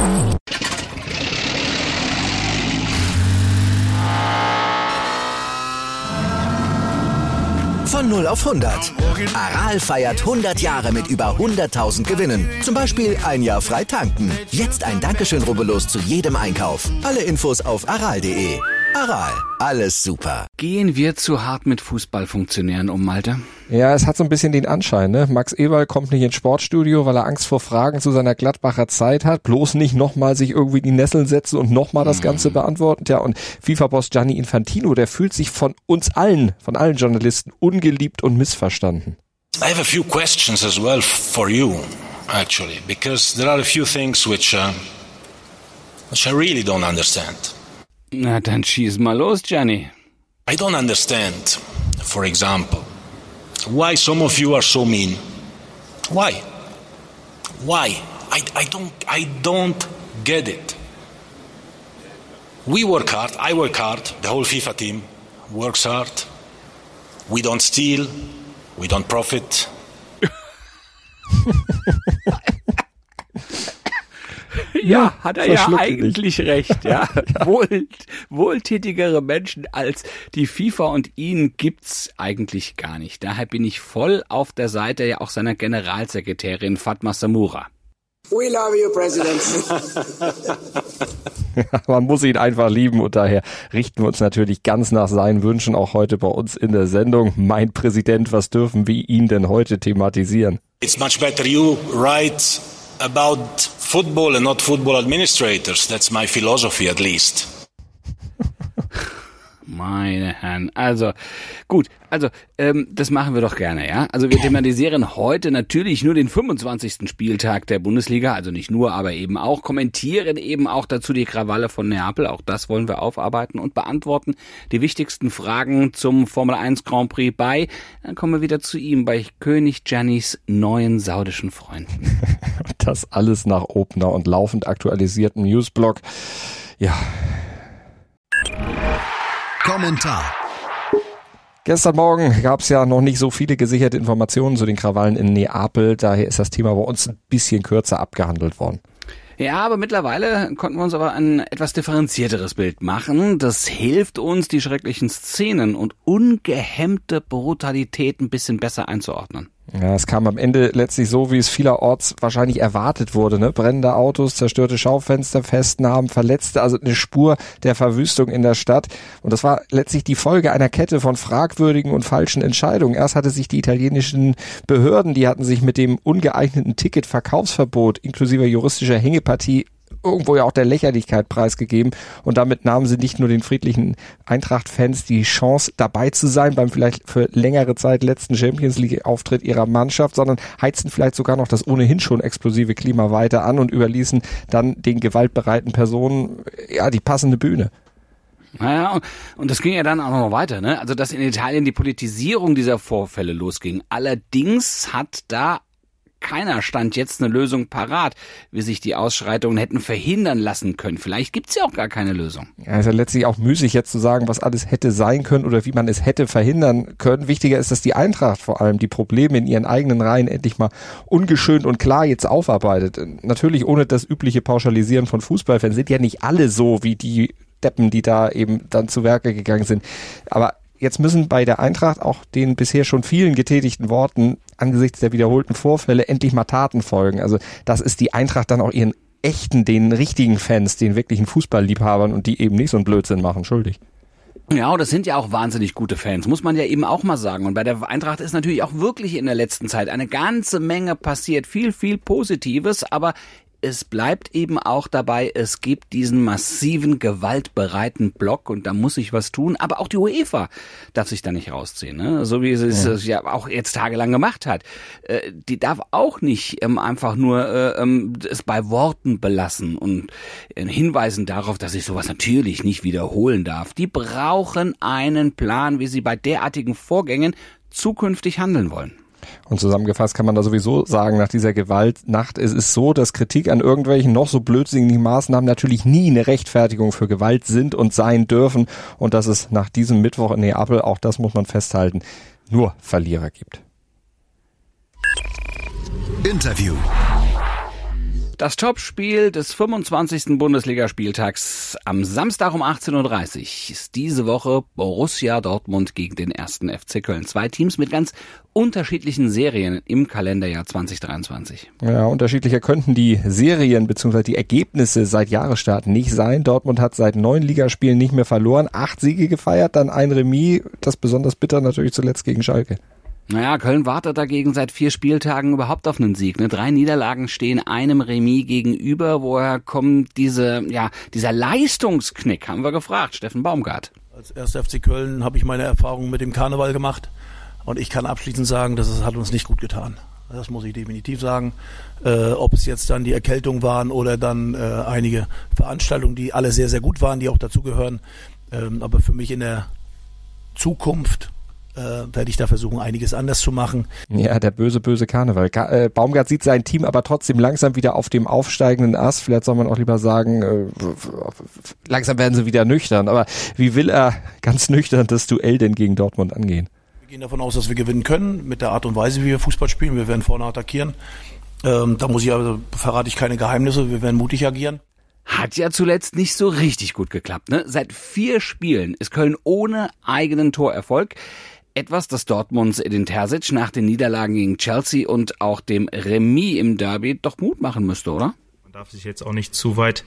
Von 0 auf 100. Aral feiert 100 Jahre mit über 100.000 Gewinnen. Zum Beispiel ein Jahr frei tanken. Jetzt ein Dankeschön, rubbellos zu jedem Einkauf. Alle Infos auf aral.de. Aral, alles super. Gehen wir zu hart mit Fußballfunktionären um, Malte? Ja, es hat so ein bisschen den Anschein, ne? Max Eberl kommt nicht ins Sportstudio, weil er Angst vor Fragen zu seiner Gladbacher Zeit hat. Bloß nicht nochmal sich irgendwie in die Nesseln setzen und nochmal das Ganze beantworten. Ja, und FIFA-Boss Gianni Infantino, der fühlt sich von uns allen, von allen Journalisten, ungeliebt und missverstanden. I have a few questions as well for you, actually, because there are a few things which I really don't understand. Na, dann schieß mal los, Gianni. I don't understand, for example, why some of you are so mean. Why? Why? I don't get it. We work hard, I work hard, the whole FIFA team works hard. We don't steal, we don't profit. Ja, hat er ja eigentlich recht, ja. Wohltätigere Menschen als die FIFA und ihn gibt's eigentlich gar nicht. Daher bin ich voll auf der Seite ja auch seiner Generalsekretärin Fatma Samoura. We love you, President. Man muss ihn einfach lieben und daher richten wir uns natürlich ganz nach seinen Wünschen auch heute bei uns in der Sendung. Mein Präsident, was dürfen wir ihn denn heute thematisieren? It's much better you write about football and not football administrators. That's my philosophy at least. Meine Herren, also gut, das machen wir doch gerne, ja. Also wir thematisieren heute natürlich nur den 25. Spieltag der Bundesliga, also nicht nur, aber eben auch, kommentieren eben auch dazu die Krawalle von Neapel, auch das wollen wir aufarbeiten und beantworten die wichtigsten Fragen zum Formel 1 Grand Prix dann kommen wir wieder zu ihm, bei König Giannis neuen saudischen Freunden. Das alles nach Opener und laufend aktualisierten Newsblog, ja. Kommentar. Gestern Morgen gab es ja noch nicht so viele gesicherte Informationen zu den Krawallen in Neapel. Daher ist das Thema bei uns ein bisschen kürzer abgehandelt worden. Ja, aber mittlerweile konnten wir uns aber ein etwas differenzierteres Bild machen. Das hilft uns, die schrecklichen Szenen und ungehemmte Brutalität ein bisschen besser einzuordnen. Ja, es kam am Ende letztlich so, wie es vielerorts wahrscheinlich erwartet wurde, ne? Brennende Autos, zerstörte Schaufenster, Festnahmen, Verletzte, also eine Spur der Verwüstung in der Stadt. Und das war letztlich die Folge einer Kette von fragwürdigen und falschen Entscheidungen. Erst hatte sich die italienischen Behörden, die hatten sich mit dem ungeeigneten Ticketverkaufsverbot inklusive juristischer Hängepartie irgendwo ja auch der Lächerlichkeit preisgegeben und damit nahmen sie nicht nur den friedlichen Eintracht-Fans die Chance dabei zu sein beim vielleicht für längere Zeit letzten Champions-League-Auftritt ihrer Mannschaft, sondern heizten vielleicht sogar noch das ohnehin schon explosive Klima weiter an und überließen dann den gewaltbereiten Personen ja die passende Bühne. Naja, und das ging ja dann auch noch weiter, ne? Also, dass in Italien die Politisierung dieser Vorfälle losging. Allerdings hat da keiner stand jetzt eine Lösung parat, wie sich die Ausschreitungen hätten verhindern lassen können. Vielleicht gibt's ja auch gar keine Lösung. Ja, ist ja letztlich auch müßig jetzt zu sagen, was alles hätte sein können oder wie man es hätte verhindern können. Wichtiger ist, dass die Eintracht vor allem die Probleme in ihren eigenen Reihen endlich mal ungeschönt und klar jetzt aufarbeitet. Natürlich ohne das übliche Pauschalisieren von Fußballfans, sind ja nicht alle so wie die Deppen, die da eben dann zu Werke gegangen sind. Aber jetzt müssen bei der Eintracht auch den bisher schon vielen getätigten Worten angesichts der wiederholten Vorfälle endlich mal Taten folgen. Also das ist die Eintracht dann auch ihren echten, den richtigen Fans, den wirklichen Fußballliebhabern und die eben nicht so einen Blödsinn machen, schuldig. Ja, das sind ja auch wahnsinnig gute Fans, muss man ja eben auch mal sagen. Und bei der Eintracht ist natürlich auch wirklich in der letzten Zeit eine ganze Menge passiert. Viel Positives, aber es bleibt eben auch dabei, es gibt diesen massiven, gewaltbereiten Block und da muss sich was tun. Aber auch die UEFA darf sich da nicht rausziehen, ne? So wie sie es ja auch jetzt tagelang gemacht hat. Die darf auch nicht einfach nur es bei Worten belassen und hinweisen darauf, dass sich sowas natürlich nicht wiederholen darf. Die brauchen einen Plan, wie sie bei derartigen Vorgängen zukünftig handeln wollen. Und zusammengefasst kann man da sowieso sagen, nach dieser Gewaltnacht, es ist so, dass Kritik an irgendwelchen noch so blödsinnigen Maßnahmen natürlich nie eine Rechtfertigung für Gewalt sind und sein dürfen und dass es nach diesem Mittwoch in Neapel, auch das muss man festhalten, nur Verlierer gibt. Interview. Das Topspiel des 25. Bundesligaspieltags am Samstag um 18:30 Uhr ist diese Woche Borussia Dortmund gegen den 1. FC Köln. 2 Teams mit ganz unterschiedlichen Serien im Kalenderjahr 2023. Ja, unterschiedlicher könnten die Serien bzw. die Ergebnisse seit Jahresstart nicht sein. Dortmund hat seit 9 Ligaspielen nicht mehr verloren, 8 Siege gefeiert, dann ein Remis, das besonders bitter natürlich zuletzt gegen Schalke. Naja, Köln wartet dagegen seit 4 Spieltagen überhaupt auf einen Sieg. 3 Niederlagen stehen einem Remis gegenüber. Woher kommt dieser Leistungsknick, haben wir gefragt, Steffen Baumgart. Als 1. FC Köln habe ich meine Erfahrungen mit dem Karneval gemacht und ich kann abschließend sagen, das hat uns nicht gut getan. Das muss ich definitiv sagen. Ob es jetzt dann die Erkältung waren oder dann einige Veranstaltungen, die alle sehr, sehr gut waren, die auch dazugehören. Aber für mich in der Zukunft werde ich da versuchen, einiges anders zu machen. Ja, der böse Karneval. Baumgart sieht sein Team aber trotzdem langsam wieder auf dem aufsteigenden Ast. Vielleicht soll man auch lieber sagen, langsam werden sie wieder nüchtern. Aber wie will er ganz nüchtern das Duell denn gegen Dortmund angehen? Wir gehen davon aus, dass wir gewinnen können, mit der Art und Weise, wie wir Fußball spielen. Wir werden vorne attackieren. Verrate ich keine Geheimnisse, wir werden mutig agieren. Hat ja zuletzt nicht so richtig gut geklappt, ne? Seit 4 Spielen ist Köln ohne eigenen Torerfolg. Etwas, das Dortmunds Edin Terzic nach den Niederlagen gegen Chelsea und auch dem Remis im Derby doch Mut machen müsste, oder? Man darf sich jetzt auch nicht zu weit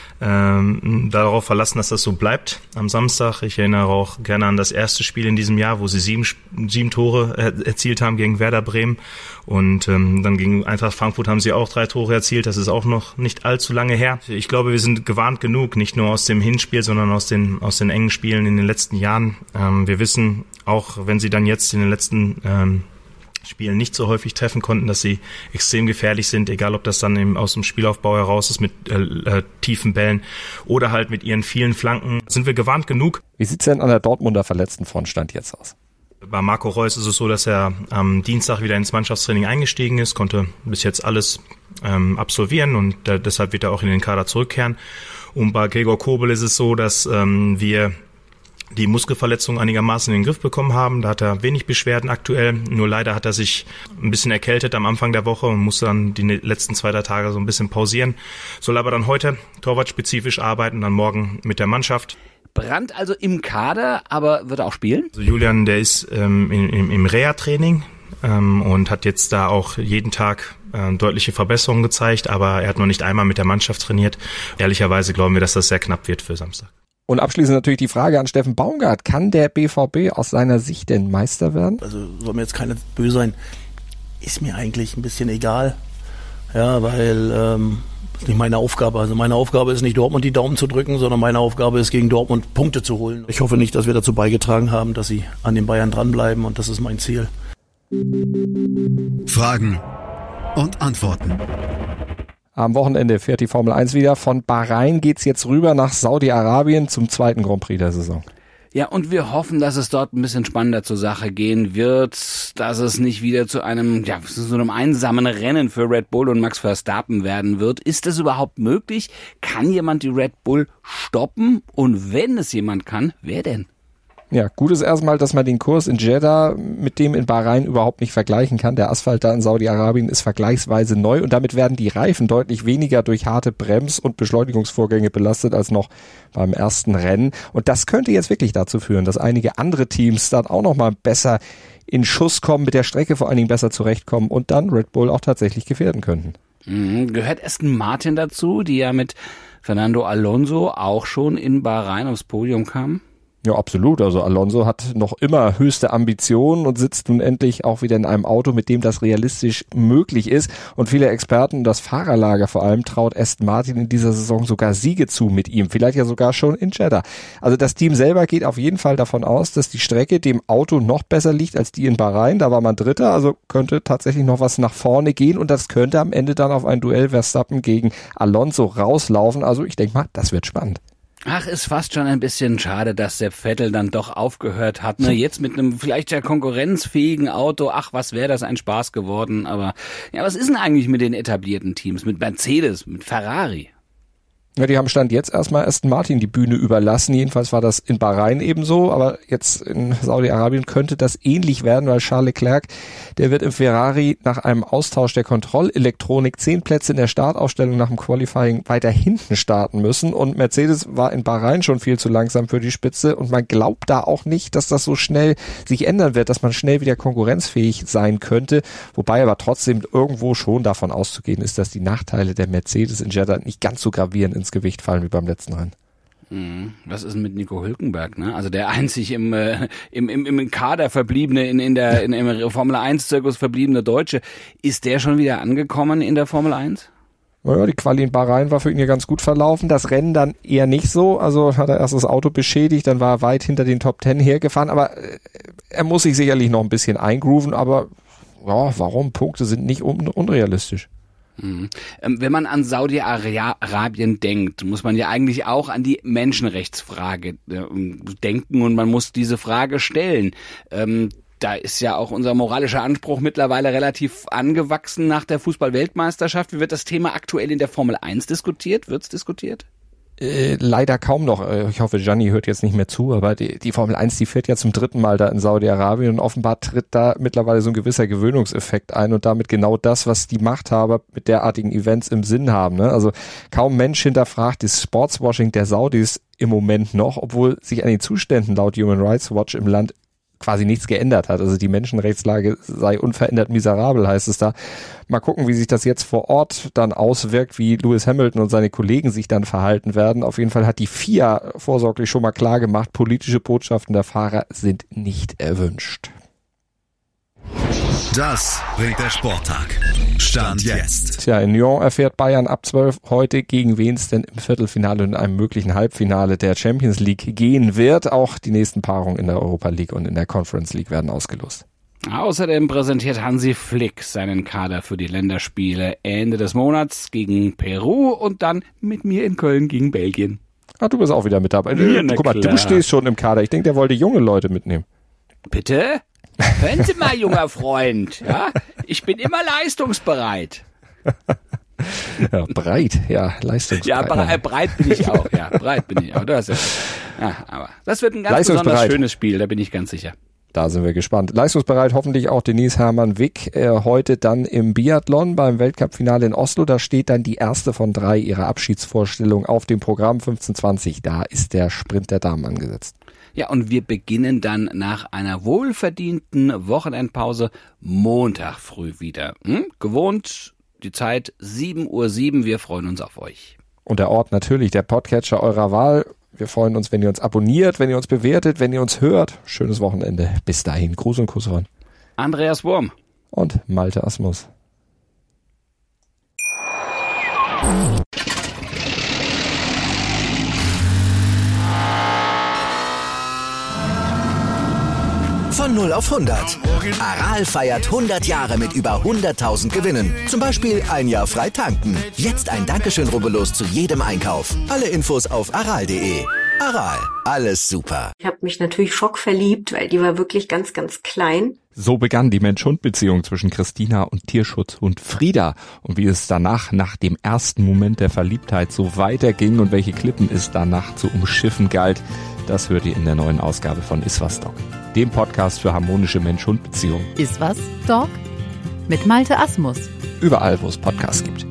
darauf verlassen, dass das so bleibt am Samstag. Ich erinnere auch gerne an das erste Spiel in diesem Jahr, wo sie 7 Tore erzielt haben gegen Werder Bremen. Und dann gegen Eintracht Frankfurt haben sie auch 3 Tore erzielt. Das ist auch noch nicht allzu lange her. Ich glaube, wir sind gewarnt genug, nicht nur aus dem Hinspiel, sondern aus den engen Spielen in den letzten Jahren. Wir wissen, auch wenn sie dann jetzt in den letzten Spielen nicht so häufig treffen konnten, dass sie extrem gefährlich sind, egal ob das dann eben aus dem Spielaufbau heraus ist mit tiefen Bällen oder halt mit ihren vielen Flanken. Sind wir gewarnt genug? Wie sieht's denn an der Dortmunder Verletztenfront jetzt aus? Bei Marco Reus ist es so, dass er am Dienstag wieder ins Mannschaftstraining eingestiegen ist, konnte bis jetzt alles absolvieren und deshalb wird er auch in den Kader zurückkehren. Und bei Gregor Kobel ist es so, dass wir die Muskelverletzung einigermaßen in den Griff bekommen haben. Da hat er wenig Beschwerden aktuell. Nur leider hat er sich ein bisschen erkältet am Anfang der Woche und musste dann die letzten 2-3 Tage so ein bisschen pausieren. Soll aber dann heute torwartspezifisch arbeiten, dann morgen mit der Mannschaft. Brandt also im Kader, aber wird er auch spielen? Also Julian, der ist im Reha-Training und hat jetzt da auch jeden Tag deutliche Verbesserungen gezeigt, aber er hat noch nicht einmal mit der Mannschaft trainiert. Ehrlicherweise glauben wir, dass das sehr knapp wird für Samstag. Und abschließend natürlich die Frage an Steffen Baumgart. Kann der BVB aus seiner Sicht denn Meister werden? Also soll mir jetzt keiner böse sein. Ist mir eigentlich ein bisschen egal. Ja, weil das ist nicht meine Aufgabe. Also meine Aufgabe ist nicht, Dortmund die Daumen zu drücken, sondern meine Aufgabe ist, gegen Dortmund Punkte zu holen. Ich hoffe nicht, dass wir dazu beigetragen haben, dass sie an den Bayern dranbleiben und das ist mein Ziel. Fragen und Antworten. Am Wochenende fährt die Formel 1 wieder. Von Bahrain geht's jetzt rüber nach Saudi-Arabien zum 2. Grand Prix der Saison. Ja, und wir hoffen, dass es dort ein bisschen spannender zur Sache gehen wird, dass es nicht wieder zu einem einsamen Rennen für Red Bull und Max Verstappen werden wird. Ist es überhaupt möglich? Kann jemand die Red Bull stoppen? Und wenn es jemand kann, wer denn? Ja, gut ist erstmal, dass man den Kurs in Jeddah mit dem in Bahrain überhaupt nicht vergleichen kann. Der Asphalt da in Saudi-Arabien ist vergleichsweise neu und damit werden die Reifen deutlich weniger durch harte Brems- und Beschleunigungsvorgänge belastet als noch beim ersten Rennen. Und das könnte jetzt wirklich dazu führen, dass einige andere Teams dann auch nochmal besser in Schuss kommen, mit der Strecke vor allen Dingen besser zurechtkommen und dann Red Bull auch tatsächlich gefährden könnten. Gehört Aston Martin dazu, die ja mit Fernando Alonso auch schon in Bahrain aufs Podium kamen? Ja, absolut. Also Alonso hat noch immer höchste Ambitionen und sitzt nun endlich auch wieder in einem Auto, mit dem das realistisch möglich ist. Und viele Experten, das Fahrerlager vor allem, traut Aston Martin in dieser Saison sogar Siege zu mit ihm. Vielleicht ja sogar schon in Jeddah. Also das Team selber geht auf jeden Fall davon aus, dass die Strecke dem Auto noch besser liegt als die in Bahrain. Da war man Dritter, also könnte tatsächlich noch was nach vorne gehen. Und das könnte am Ende dann auf ein Duell Verstappen gegen Alonso rauslaufen. Also ich denke mal, das wird spannend. Ach, ist fast schon ein bisschen schade, dass Sepp Vettel dann doch aufgehört hat. Ne? Jetzt mit einem vielleicht ja konkurrenzfähigen Auto. Ach, was wäre das ein Spaß geworden. Aber ja, was ist denn eigentlich mit den etablierten Teams? Mit Mercedes, mit Ferrari? Ja, die haben Stand jetzt erstmal Aston Martin die Bühne überlassen. Jedenfalls war das in Bahrain ebenso, aber jetzt in Saudi-Arabien könnte das ähnlich werden, weil Charles Leclerc, der wird im Ferrari nach einem Austausch der Kontrollelektronik 10 Plätze in der Startaufstellung nach dem Qualifying weiter hinten starten müssen. Und Mercedes war in Bahrain schon viel zu langsam für die Spitze und man glaubt da auch nicht, dass das so schnell sich ändern wird, dass man schnell wieder konkurrenzfähig sein könnte. Wobei aber trotzdem irgendwo schon davon auszugehen ist, dass die Nachteile der Mercedes in Jeddah nicht ganz so gravierend ins Gewicht fallen wie beim letzten Rennen. Was ist denn mit Nico Hülkenberg, ne? Also der einzig im Kader verbliebene, im Formel 1 Zirkus verbliebene Deutsche, ist der schon wieder angekommen in der Formel 1? Naja, die Quali in Bahrain war für ihn ja ganz gut verlaufen, das Rennen dann eher nicht so, also hat er erst das Auto beschädigt, dann war er weit hinter den Top 10 hergefahren, aber er muss sich sicherlich noch ein bisschen eingrooven, aber ja, warum? Punkte sind nicht unrealistisch. Wenn man an Saudi-Arabien denkt, muss man ja eigentlich auch an die Menschenrechtsfrage denken und man muss diese Frage stellen. Da ist ja auch unser moralischer Anspruch mittlerweile relativ angewachsen nach der Fußball-Weltmeisterschaft. Wie wird das Thema aktuell in der Formel 1 diskutiert? Wird's diskutiert? Leider kaum noch. Ich hoffe, Gianni hört jetzt nicht mehr zu, aber die Formel 1, die fährt ja zum 3. Mal da in Saudi-Arabien und offenbar tritt da mittlerweile so ein gewisser Gewöhnungseffekt ein und damit genau das, was die Machthaber mit derartigen Events im Sinn haben. Ne? Also kaum Mensch hinterfragt das Sportswashing der Saudis im Moment noch, obwohl sich an den Zuständen laut Human Rights Watch im Land quasi nichts geändert hat. Also die Menschenrechtslage sei unverändert miserabel, heißt es da. Mal gucken, wie sich das jetzt vor Ort dann auswirkt, wie Lewis Hamilton und seine Kollegen sich dann verhalten werden. Auf jeden Fall hat die FIA vorsorglich schon mal klar gemacht, politische Botschaften der Fahrer sind nicht erwünscht. Das bringt der Sporttag. Stand jetzt. Tja, in Lyon erfährt Bayern ab 12 heute, gegen wen es denn im Viertelfinale und in einem möglichen Halbfinale der Champions League gehen wird. Auch die nächsten Paarungen in der Europa League und in der Conference League werden ausgelost. Außerdem präsentiert Hansi Flick seinen Kader für die Länderspiele Ende des Monats gegen Peru und dann mit mir in Köln gegen Belgien. Ah, du bist auch wieder mit dabei. Ja, guck mal, du stehst schon im Kader. Ich denke, der wollte junge Leute mitnehmen. Bitte? Hören Sie mal, junger Freund, ja? Ich bin immer leistungsbereit. Ja, breit, ja, leistungsbereit. Ja, breit bin ich auch, ja, breit bin ich auch. Das ist, ja, aber das wird ein ganz besonders schönes Spiel, da bin ich ganz sicher. Da sind wir gespannt. Leistungsbereit hoffentlich auch Denise Hermann-Wick, heute dann im Biathlon beim Weltcup-Finale in Oslo. Da steht dann die erste von 3 ihrer Abschiedsvorstellungen auf dem Programm 15:20. Da ist der Sprint der Damen angesetzt. Ja, und wir beginnen dann nach einer wohlverdienten Wochenendpause Montag früh wieder. Gewohnt, die Zeit 7:07 Uhr. Wir freuen uns auf euch. Und der Ort natürlich, der Podcatcher eurer Wahl. Wir freuen uns, wenn ihr uns abonniert, wenn ihr uns bewertet, wenn ihr uns hört. Schönes Wochenende. Bis dahin. Gruß und Kuss ran. Andreas Wurm. Und Malte Asmus. Von 0 auf 100. Aral feiert 100 Jahre mit über 100.000 Gewinnen. Zum Beispiel ein Jahr frei tanken. Jetzt ein Dankeschön, rubbellos zu jedem Einkauf. Alle Infos auf aral.de. Aral, alles super. Ich habe mich natürlich schockverliebt, weil die war wirklich ganz, ganz klein. So begann die Mensch-Hund-Beziehung zwischen Christina und Tierschutzhund Frieda. Und wie es danach, nach dem ersten Moment der Verliebtheit, so weiterging und welche Klippen es danach zu umschiffen galt, das hört ihr in der neuen Ausgabe von Iswas Dog, dem Podcast für harmonische Mensch-Hund-Beziehungen. Iswas Dog mit Malte Asmus. Überall, wo es Podcasts gibt.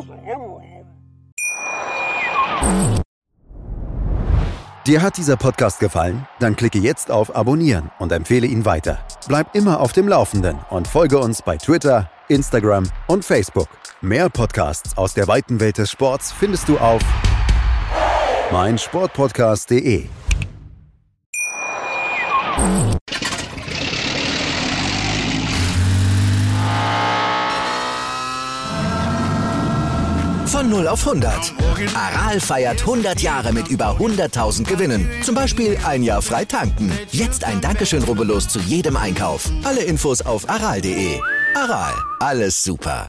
Dir hat dieser Podcast gefallen? Dann klicke jetzt auf Abonnieren und empfehle ihn weiter. Bleib immer auf dem Laufenden und folge uns bei Twitter, Instagram und Facebook. Mehr Podcasts aus der weiten Welt des Sports findest du auf meinsportpodcast.de. Von 0 auf 100. Aral feiert 100 Jahre mit über 100.000 Gewinnen. Zum Beispiel ein Jahr frei tanken. Jetzt ein Dankeschön, rubbellos zu jedem Einkauf. Alle Infos auf aral.de. Aral, alles super.